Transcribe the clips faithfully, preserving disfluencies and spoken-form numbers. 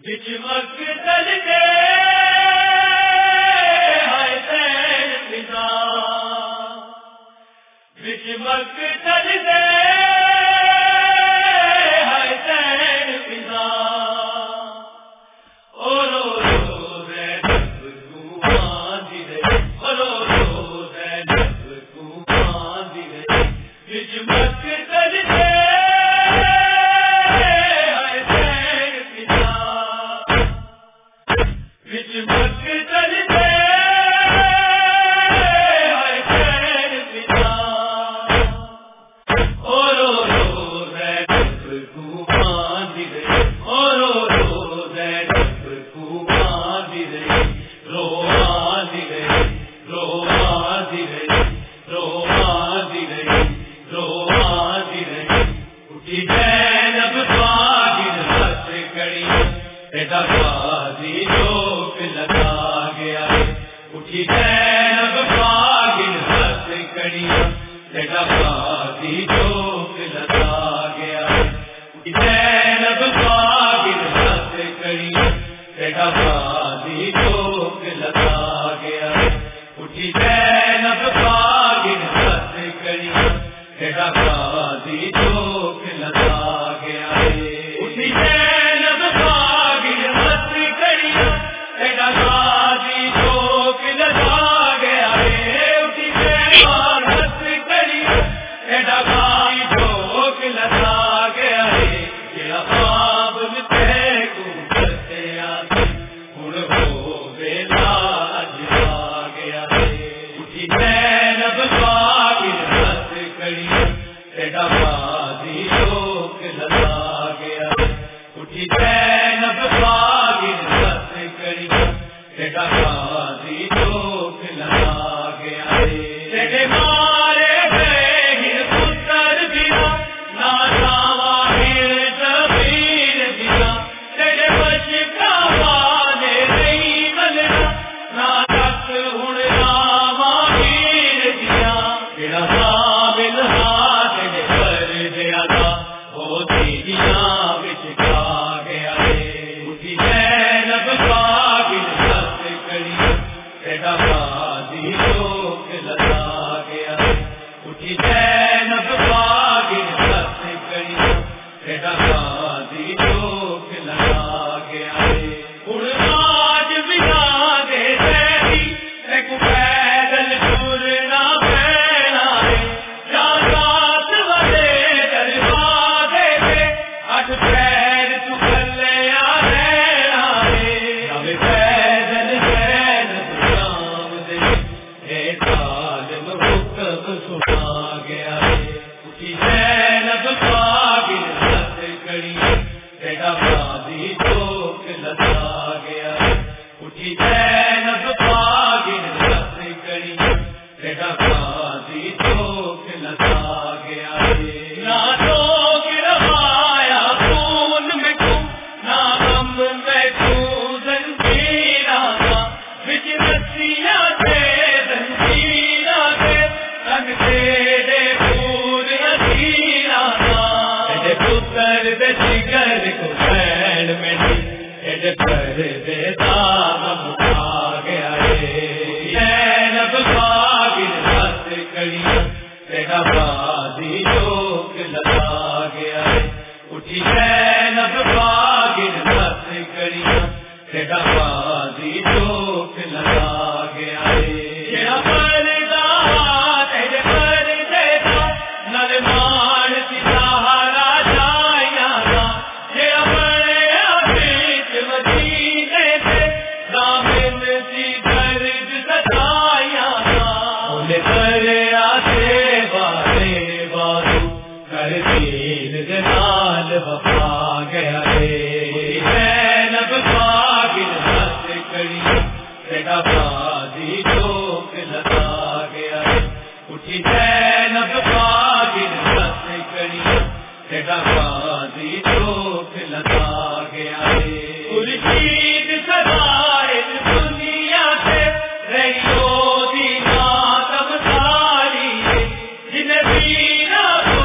بچ مقتل دے ہائے سین فضا، بچ مقتل دے ہائے سین فضا، او رو رو زینب کو باندھ دے، او رو رو زینب کو باندھ دے، بچ مقتل دے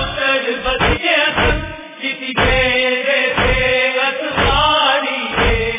کسی دے دے دے اتواری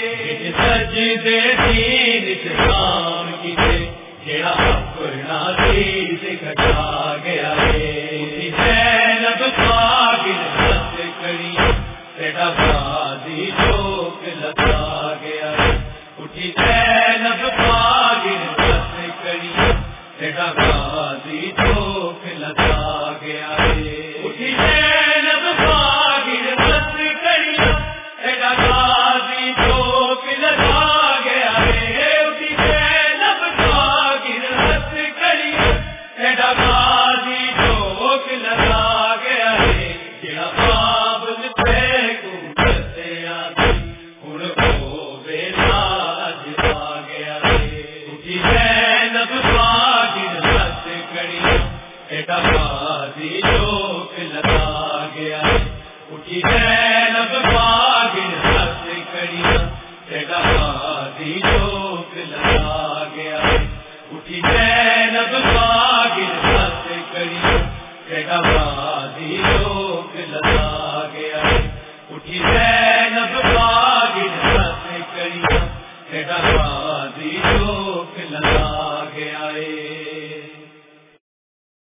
غازی چوک لگا گیا اٹھی زینب پاگل بس کڑی تیرا غازی چوک لگا گیا اٹھی زینب پاگل بس کڑی تیرا غازی چوک لگا گیا اٹھی زینب پاگل بس کڑی تیرا غازی چوک لگا گیا تیرا بابل پہ گھومتے آتی ہن ہو بیلاج آ گیا اٹھی زینب پاگل بس کڑی تیرا غازی چوک لگا گیا اٹھی زینب پاگل بس کڑی تیرا غازی چوک لگا گیا اٹھی زینب پاگل بس کڑی تیرا غازی چوک لگا گیا اٹھی زینب پاگل بس کڑی تیرا غازی چوک لگا گیا